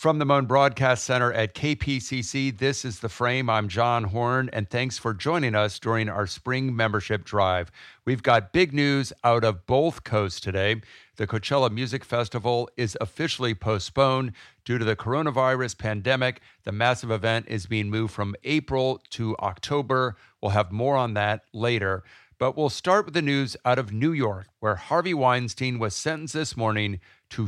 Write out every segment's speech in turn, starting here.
From the Moan Broadcast Center at KPCC, this is The Frame. I'm John Horn, and thanks for joining us during our spring membership drive. We've got big news out of both coasts today. The Coachella Music Festival is officially postponed due to the coronavirus pandemic. The massive event is being moved from April to October. We'll have more on that later. But we'll start with the news out of New York, where Harvey Weinstein was sentenced this morning to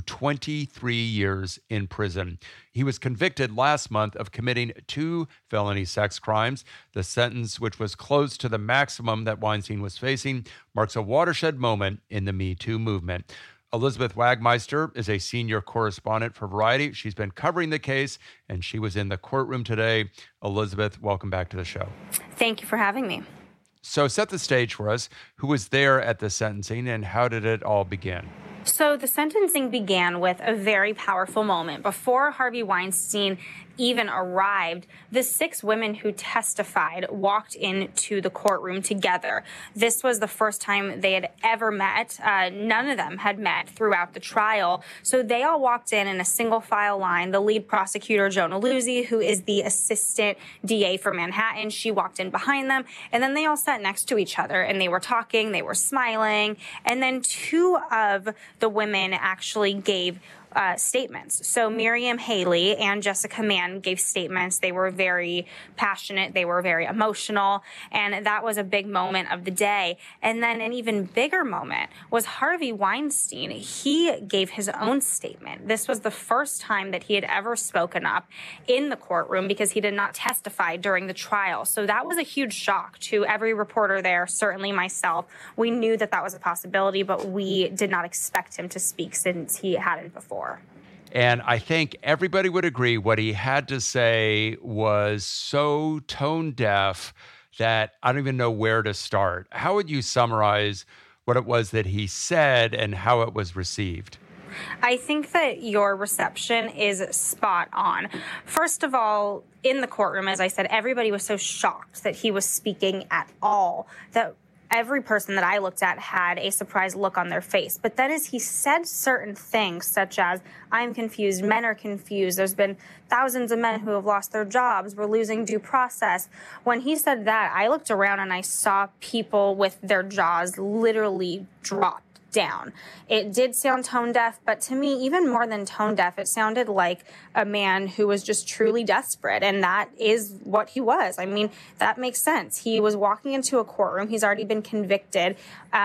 23 years in prison. He was convicted last month of committing 2 felony sex crimes. The sentence, which was close to the maximum that Weinstein was facing, marks a watershed moment in the Me Too movement. Elizabeth Wagmeister is a senior correspondent for Variety. She's been covering the case, and she was in the courtroom today. Elizabeth, welcome back to the show. Thank you for having me. So set the stage for us. Who was there at the sentencing, and how did it all begin? So the sentencing began with a very powerful moment. Before Harvey Weinstein even arrived, the 6 women who testified walked into the courtroom together. This was the first time they had ever met. None of them had met throughout the trial. So they all walked in a single file line. The lead prosecutor, Jonah Luzzi, who is the assistant DA for Manhattan, she walked in behind them. And then they all sat next to each other and they were talking, they were smiling. And then 2 of the women actually gave statements. So Miriam Haley and Jessica Mann gave statements. They were very passionate. They were very emotional. And that was a big moment of the day. And then an even bigger moment was Harvey Weinstein. He gave his own statement. This was the first time that he had ever spoken up in the courtroom because he did not testify during the trial. So that was a huge shock to every reporter there, certainly myself. We knew that that was a possibility, but we did not expect him to speak since he hadn't before. And I think everybody would agree what he had to say was so tone deaf that I don't even know where to start. How would you summarize what it was that he said and how it was received? I think that your reception is spot on. First of all, in the courtroom, as I said, everybody was so shocked that he was speaking at all that every person that I looked at had a surprised look on their face. But then as he said certain things, such as, I'm confused, men are confused, there's been thousands of men who have lost their jobs, we're losing due process. When he said that, I looked around and I saw people with their jaws literally drop down. It did sound tone deaf, but to me, even more than tone deaf, it sounded like a man who was just truly desperate, and that is what he was. I mean, that makes sense. He was walking into a courtroom. He's already been convicted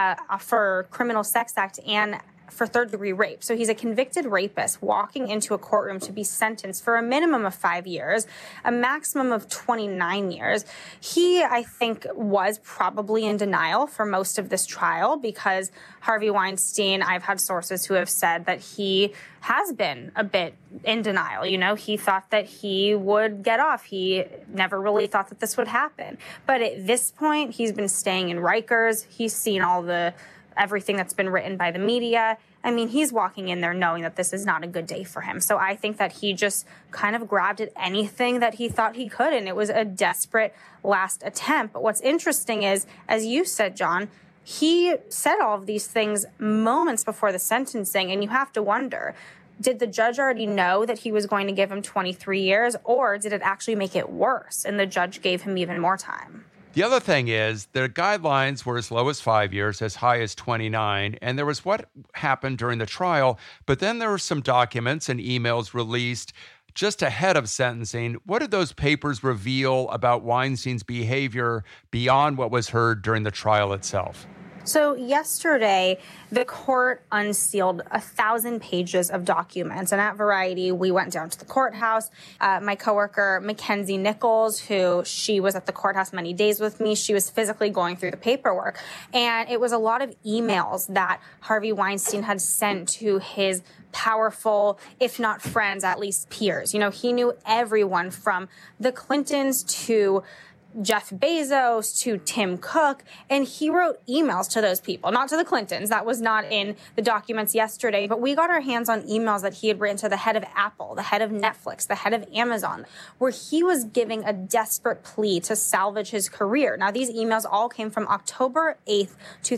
for criminal sex act and for third-degree rape. So he's a convicted rapist walking into a courtroom to be sentenced for a minimum of 5 years, a maximum of 29 years. He, I think, was probably in denial for most of this trial because Harvey Weinstein, I've had sources who have said that he has been a bit in denial. You know, he thought that he would get off. He never really thought that this would happen. But at this point, he's been staying in Rikers. He's seen everything that's been written by the media. I mean, he's walking in there knowing that this is not a good day for him. So I think that he just kind of grabbed at anything that he thought he could, and it was a desperate last attempt. But what's interesting is, as you said, John, he said all of these things moments before the sentencing, and you have to wonder, did the judge already know that he was going to give him 23 years, or did it actually make it worse, and the judge gave him even more time? The other thing is the guidelines were as low as 5 years, as high as 29, and there was what happened during the trial, but then there were some documents and emails released just ahead of sentencing. What did those papers reveal about Weinstein's behavior beyond what was heard during the trial itself? So yesterday, the court unsealed 1,000 pages of documents. And at Variety, we went down to the courthouse. My coworker, Mackenzie Nichols, she was at the courthouse many days with me, she was physically going through the paperwork. And it was a lot of emails that Harvey Weinstein had sent to his powerful, if not friends, at least peers. You know, he knew everyone from the Clintons to Jeff Bezos to Tim Cook, and he wrote emails to those people, not to the Clintons. That was not in the documents yesterday, but we got our hands on emails that he had written to the head of Apple, the head of Netflix, the head of Amazon, where he was giving a desperate plea to salvage his career. Now, these emails all came from October 8th,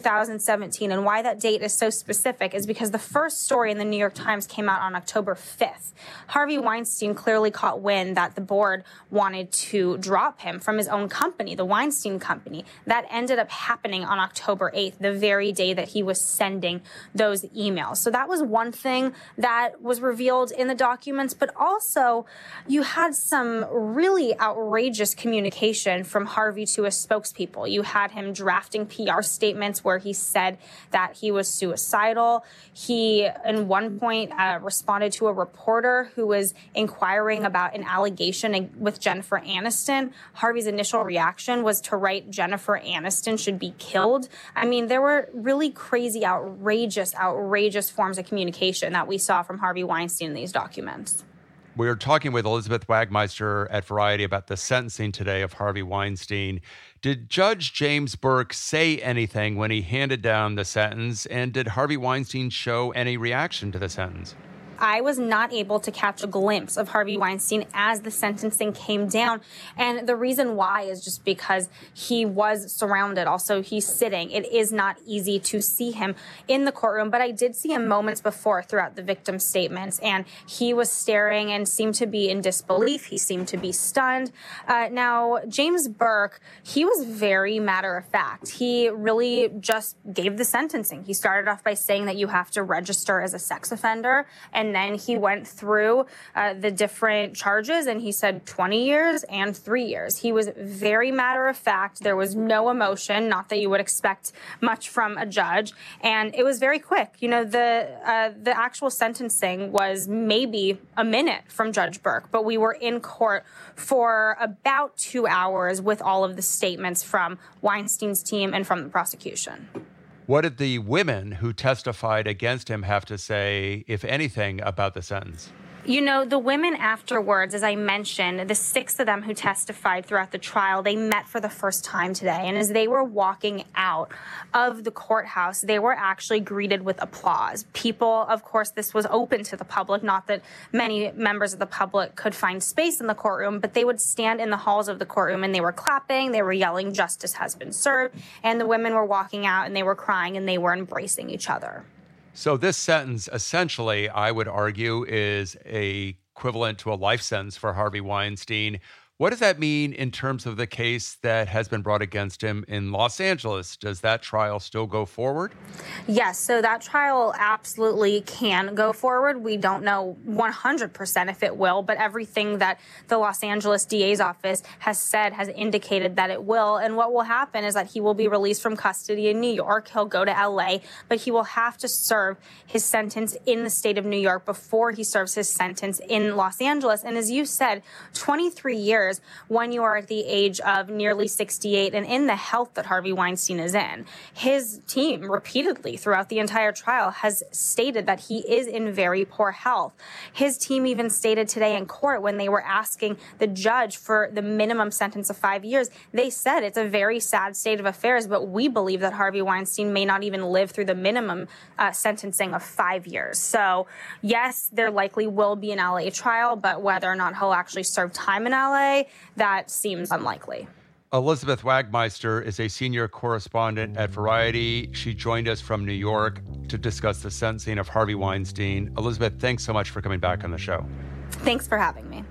2017, and why that date is so specific is because the first story in the New York Times came out on October 5th. Harvey Weinstein clearly caught wind that the board wanted to drop him from his own company, the Weinstein Company. That ended up happening on October 8th, the very day that he was sending those emails. So that was one thing that was revealed in the documents, but also you had some really outrageous communication from Harvey to his spokespeople. You had him drafting PR statements where he said that he was suicidal. He, in one point, responded to a reporter who was inquiring about an allegation with Jennifer Aniston. Harvey's initial reaction was to write Jennifer Aniston should be killed. I mean, there were really crazy, outrageous forms of communication that we saw from Harvey Weinstein in these documents. We're talking with Elizabeth Wagmeister at Variety about the sentencing today of Harvey Weinstein. Did Judge James Burke say anything when he handed down the sentence, and did Harvey Weinstein show any reaction to the sentence? I was not able to catch a glimpse of Harvey Weinstein as the sentencing came down. And the reason why is just because he was surrounded. Also, he's sitting. It is not easy to see him in the courtroom. But I did see him moments before throughout the victim's statements. And he was staring and seemed to be in disbelief. He seemed to be stunned. Now, James Burke, he was very matter of fact. He really just gave the sentencing. He started off by saying that you have to register as a sex offender, and then he went through the different charges, and he said 20 years and 3 years. He was very matter of fact. There was no emotion, not that you would expect much from a judge, and it was very quick. You know, the actual sentencing was maybe a minute from Judge Burke, but we were in court for about 2 hours with all of the statements from Weinstein's team and from the prosecution. What did the women who testified against him have to say, if anything, about the sentence? You know, the women afterwards, as I mentioned, the 6 of them who testified throughout the trial, they met for the first time today. And as they were walking out of the courthouse, they were actually greeted with applause. People, of course, this was open to the public, not that many members of the public could find space in the courtroom, but they would stand in the halls of the courtroom and they were clapping, they were yelling, "Justice has been served." And the women were walking out and they were crying and they were embracing each other. So this sentence, essentially, I would argue, is equivalent to a life sentence for Harvey Weinstein. What does that mean in terms of the case that has been brought against him in Los Angeles? Does that trial still go forward? Yes, so that trial absolutely can go forward. We don't know 100% if it will, but everything that the Los Angeles DA's office has said has indicated that it will. And what will happen is that he will be released from custody in New York. He'll go to LA, but he will have to serve his sentence in the state of New York before he serves his sentence in Los Angeles. And as you said, 23 years when you are at the age of nearly 68 and in the health that Harvey Weinstein is in. His team repeatedly throughout the entire trial has stated that he is in very poor health. His team even stated today in court when they were asking the judge for the minimum sentence of 5 years, they said it's a very sad state of affairs, but we believe that Harvey Weinstein may not even live through the minimum sentencing of 5 years. So yes, there likely will be an LA trial, but whether or not he'll actually serve time in LA, that seems unlikely. Elizabeth Wagmeister is a senior correspondent at Variety. She joined us from New York to discuss the sentencing of Harvey Weinstein. Elizabeth, thanks so much for coming back on the show. Thanks for having me.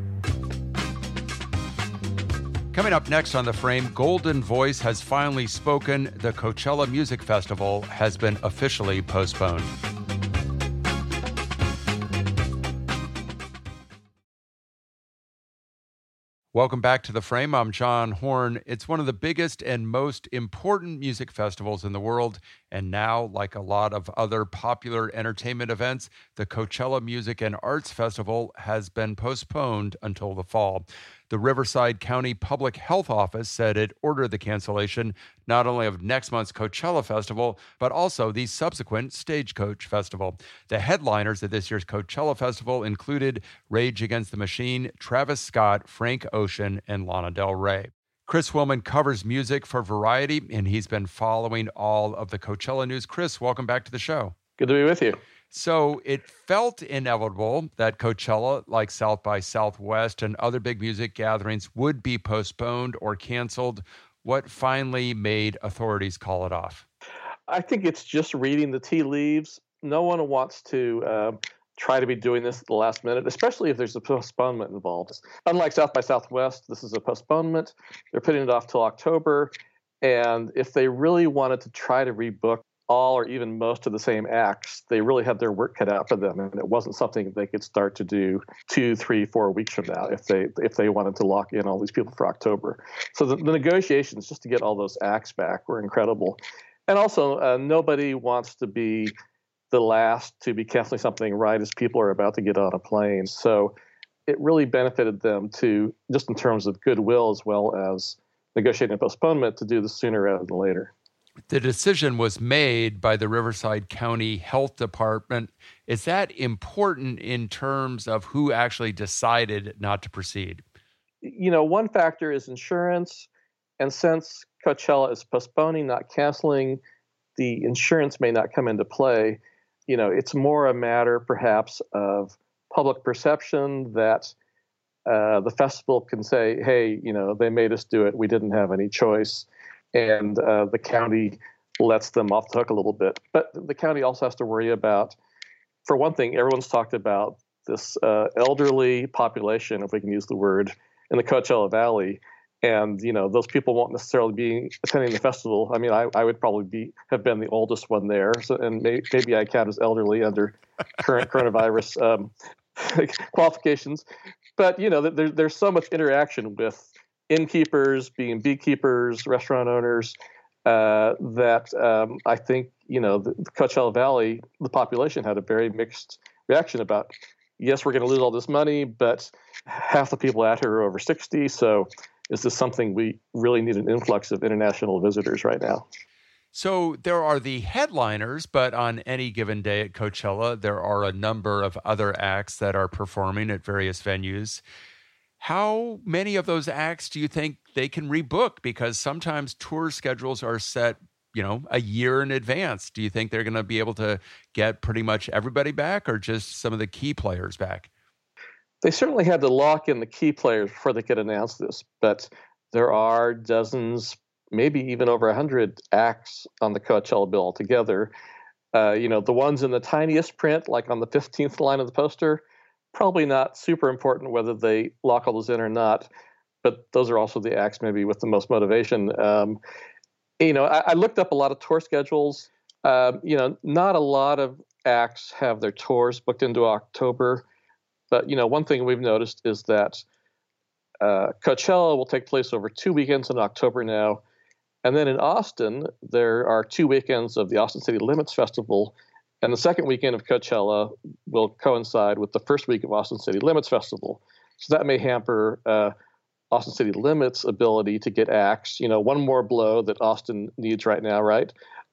Coming up next on The Frame, Golden Voice has finally spoken. The Coachella Music Festival has been officially postponed. Welcome back to The Frame. I'm John Horn. It's one of the biggest and most important music festivals in the world. And now, like a lot of other popular entertainment events, the Coachella Music and Arts Festival has been postponed until the fall. The Riverside County Public Health Office said it ordered the cancellation not only of next month's Coachella Festival, but also the subsequent Stagecoach Festival. The headliners of this year's Coachella Festival included Rage Against the Machine, Travis Scott, Frank Ocean, and Lana Del Rey. Chris Willman covers music for Variety, and he's been following all of the Coachella news. Chris, welcome back to the show. Good to be with you. So it felt inevitable that Coachella, like South by Southwest and other big music gatherings, would be postponed or canceled. What finally made authorities call it off? I think it's just reading the tea leaves. No one wants to try to be doing this at the last minute, especially if there's a postponement involved. Unlike South by Southwest, this is a postponement. They're putting it off till October. And if they really wanted to try to rebook all or even most of the same acts, they really had their work cut out for them, and it wasn't something they could start to do 2, 3, 4 weeks from now if they wanted to lock in all these people for October. So the negotiations just to get all those acts back were incredible, and also nobody wants to be the last to be canceling something right as people are about to get on a plane. So it really benefited them to, just in terms of goodwill as well as negotiating a postponement, to do this sooner rather than later. The decision was made by the Riverside County Health Department. Is that important in terms of who actually decided not to proceed? You know, one factor is insurance. And since Coachella is postponing, not canceling, the insurance may not come into play. You know, it's more a matter perhaps of public perception that the festival can say, hey, you know, they made us do it. We didn't have any choice. And the county lets them off the hook a little bit. But the county also has to worry about, for one thing, everyone's talked about this elderly population, if we can use the word, in the Coachella Valley. And, you know, those people won't necessarily be attending the festival. I mean, I would probably have been the oldest one there. So, and maybe I count as elderly under current coronavirus qualifications. But, you know, there's so much interaction with innkeepers, being beekeepers, restaurant owners, that I think, you know, the Coachella Valley, the population had a very mixed reaction about, yes, we're going to lose all this money, but half the people out here are over 60. So is this something we really need an influx of international visitors right now? So there are the headliners, but on any given day at Coachella, there are a number of other acts that are performing at various venues. How many of those acts do you think they can rebook? Because sometimes tour schedules are set, you know, a year in advance. Do you think they're going to be able to get pretty much everybody back, or just some of the key players back? They certainly had to lock in the key players before they could announce this, but there are dozens, maybe even over 100 acts on the Coachella bill altogether. You know, the ones in the tiniest print, like on the 15th line of the poster, probably not super important whether they lock all those in or not, but those are also the acts maybe with the most motivation. You know, I looked up a lot of tour schedules. You know, not a lot of acts have their tours booked into October, but, you know, one thing we've noticed is that Coachella will take place over 2 weekends in October now. And then in Austin, there are 2 weekends of the Austin City Limits Festival. And the second weekend of Coachella will coincide with the first week of Austin City Limits Festival. So that may hamper Austin City Limits' ability to get acts. You know, one more blow that Austin needs right now, right?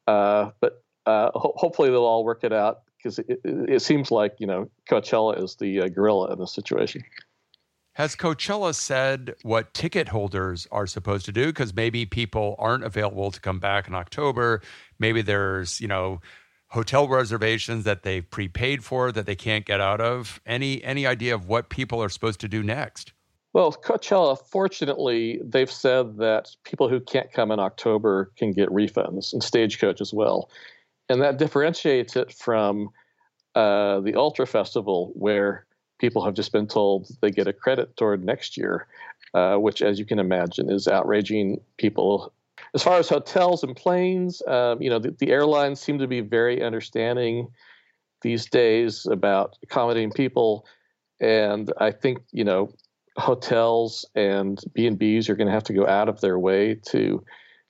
But hopefully they'll all work it out, because it seems like, you know, Coachella is the gorilla in this situation. Has Coachella said what ticket holders are supposed to do? Because maybe people aren't available to come back in October. Maybe there's, you know, hotel reservations that they've prepaid for that they can't get out of. Any idea of what people are supposed to do next? Well, Coachella, fortunately, they've said that people who can't come in October can get refunds, and Stagecoach as well. And that differentiates it from the Ultra Festival, where people have just been told they get a credit toward next year, which, as you can imagine, is outraging people. As far as hotels and planes, you know, the airlines seem to be very understanding these days about accommodating people. And I think, you know, hotels and B&Bs are going to have to go out of their way to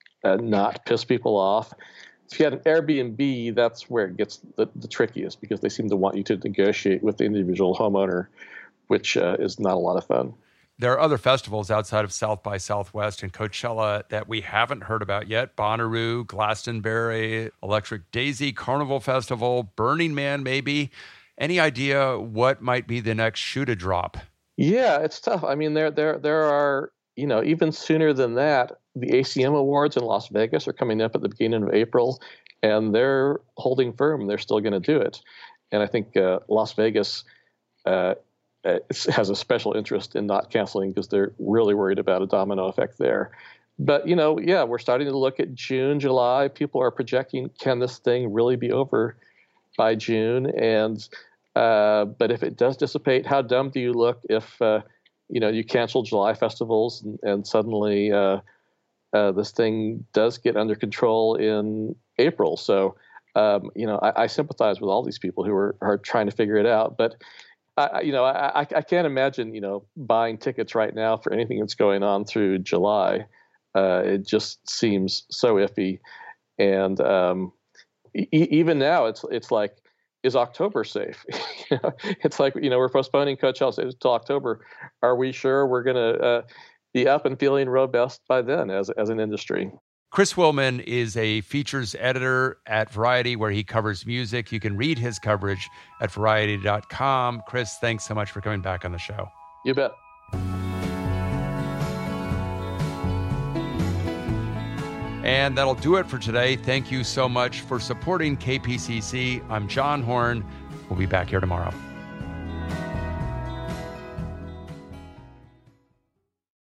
not piss people off. If you had an Airbnb, that's where it gets the trickiest, because they seem to want you to negotiate with the individual homeowner, which is not a lot of fun. There are other festivals outside of South by Southwest and Coachella that we haven't heard about yet. Bonnaroo, Glastonbury, Electric Daisy, Carnival Festival, Burning Man maybe. Any idea what might be the next shoe to drop? Yeah, it's tough. I mean, there are even sooner than that, the ACM Awards in Las Vegas are coming up at the beginning of April, and they're holding firm. They're still going to do it. And I think Las Vegas has a special interest in not canceling because they're really worried about a domino effect there. But, we're starting to look at June, July. People are projecting, can this thing really be over by June? And but if it does dissipate, how dumb do you look if you cancel July festivals and suddenly this thing does get under control in April? So, I sympathize with all these people who are trying to figure it out. But I can't imagine buying tickets right now for anything that's going on through July. It just seems so iffy, and even now it's like, is October safe? It's like we're postponing Coachella until October. Are we sure we're going to be up and feeling robust by then as an industry? Chris Willman is a features editor at Variety, where he covers music. You can read his coverage at Variety.com. Chris, thanks so much for coming back on the show. You bet. And that'll do it for today. Thank you so much for supporting KPCC. I'm John Horn. We'll be back here tomorrow.